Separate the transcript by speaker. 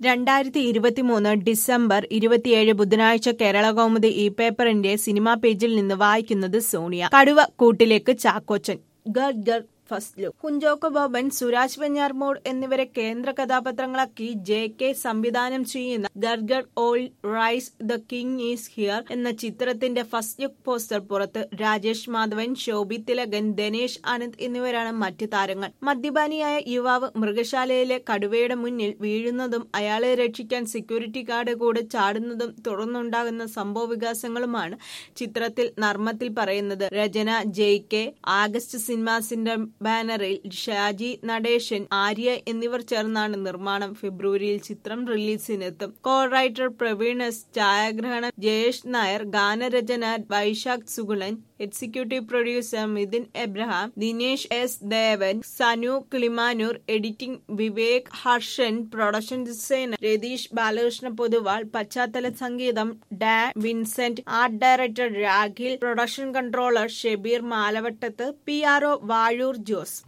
Speaker 1: 2023 December 27 ബുധനാഴ്ച കേരളകൗമുദി ഈ പേപ്പറിന്റെ സിനിമാ പേജിൽ നിന്ന് വായിക്കുന്നത് സോണിയ. കടുവ കൂട്ടിലേക്ക് ചാക്കോച്ചൻ. ഗർ ഗർ ഫസ്റ്റ് ലുക്ക്. കുഞ്ചാക്കോ ബോബൻ, സുരാജ് വെഞ്ഞാറമൂട് എന്നിവരെ കേന്ദ്ര കഥാപാത്രങ്ങളാക്കി JK സംവിധാനം ചെയ്യുന്ന ഗർ ഗർ all rise the king is here എന്ന ചിത്രത്തിന്റെ ഫസ്റ്റ് ലുക്ക് പോസ്റ്റർ പുറത്ത്. രാജേഷ് മാധവൻ, ശോഭി തിലകൻ, ദിനേശ് ആനന്ദ് എന്നിവരാണ് മറ്റ് താരങ്ങൾ. മദ്യപാനിയായ യുവാവ് മൃഗശാലയിലെ കടുവയുടെ മുന്നിൽ വീഴുന്നതും അയാളെ രക്ഷിക്കാൻ സെക്യൂരിറ്റി ഗാർഡ് കൂടെ ചാടുന്നതും തുടർന്നുണ്ടാകുന്ന സംഭവ വികാസങ്ങളുമാണ് ചിത്രത്തിൽ നർമ്മത്തിൽ പറയുന്നത്. രചന JK. ആഗസ്റ്റ് സിനിമാസിന്റെ ബാനറിൽ ഷാജി നടേശൻ, ആര്യ എന്നിവർ ചേർന്നാണ് നിർമ്മാണം. ഫെബ്രുവരിയിൽ ചിത്രം റിലീസിനെത്തും. കോ റൈറ്റർ പ്രവീൺ S, ഛായാഗ്രഹണം ജയേഷ് നായർ, ഗാനരചന Vaisakh Sugulan, executive producer Mithun Abraham, Dinesh S Devan, Sanu Kilimanoor, editing Vivek Harshan, production designer Ratheesh Balakrishna Poduval, പശ്ചാത്തല സംഗീതം Dan Vincent, art director Rakhil, production controller Shebeer Malavattath, PRO Vazhoor Jose.